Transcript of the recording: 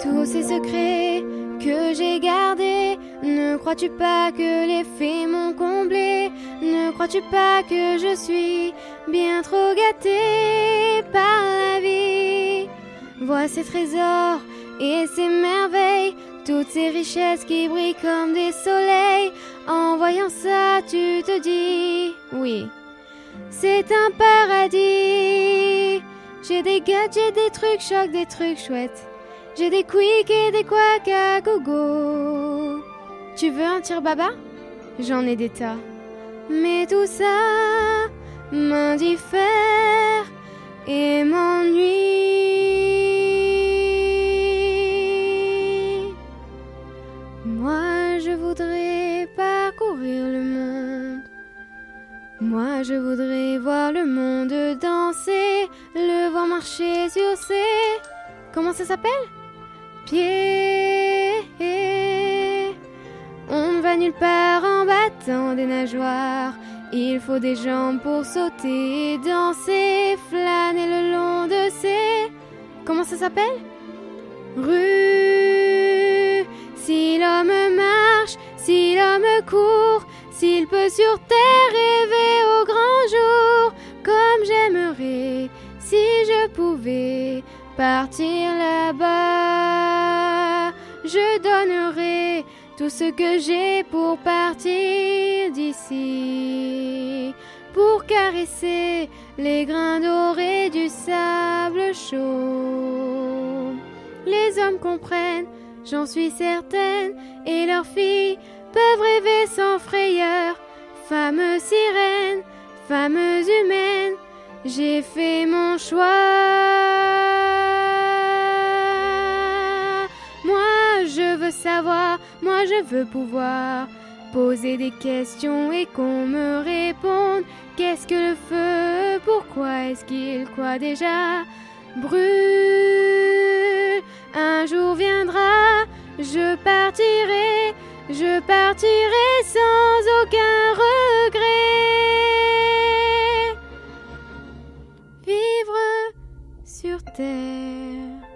Tous ces secrets que j'ai gardés, ne crois-tu pas que les faits m'ont comblé? Ne crois-tu pas que je suis bien trop gâtée par la vie? Vois ces trésors et ces merveilles, toutes ces richesses qui brillent comme des soleils. En voyant ça, tu te dis, oui, c'est un paradis. J'ai des gadgets, des trucs chocs, des trucs chouettes. J'ai des quicks et des quacks à gogo. Tu veux un tire-baba? J'en ai des tas. Mais tout ça m'indiffère et m'ennuie. Moi, je voudrais parcourir le monde. Moi, je voudrais voir le monde danser, le voir marcher sur ses... Comment ça s'appelle? Pieds. On ne va nulle part en battant des nageoires. Il faut des jambes pour sauter, danser, flâner le long de ces... Comment ça s'appelle? Rue. Si l'homme marche, si l'homme court, s'il peut sur terre rêver au grand jour, comme j'aimerais si je pouvais partir là-bas. Je donnerais tout ce que j'ai pour partir d'ici, pour caresser les grains dorés du sable chaud. Les hommes comprennent, j'en suis certaine, et leurs filles peuvent rêver sans frayeur. Fameux sirènes, fameuses humaines, j'ai fait mon choix. Moi, je veux savoir, moi, je veux pouvoir poser des questions et qu'on me réponde. Qu'est-ce que le feu? Pourquoi est-ce qu'il quoi déjà brûle? Un jour viendra, je partirai sans aucun regret. Vivre sur terre.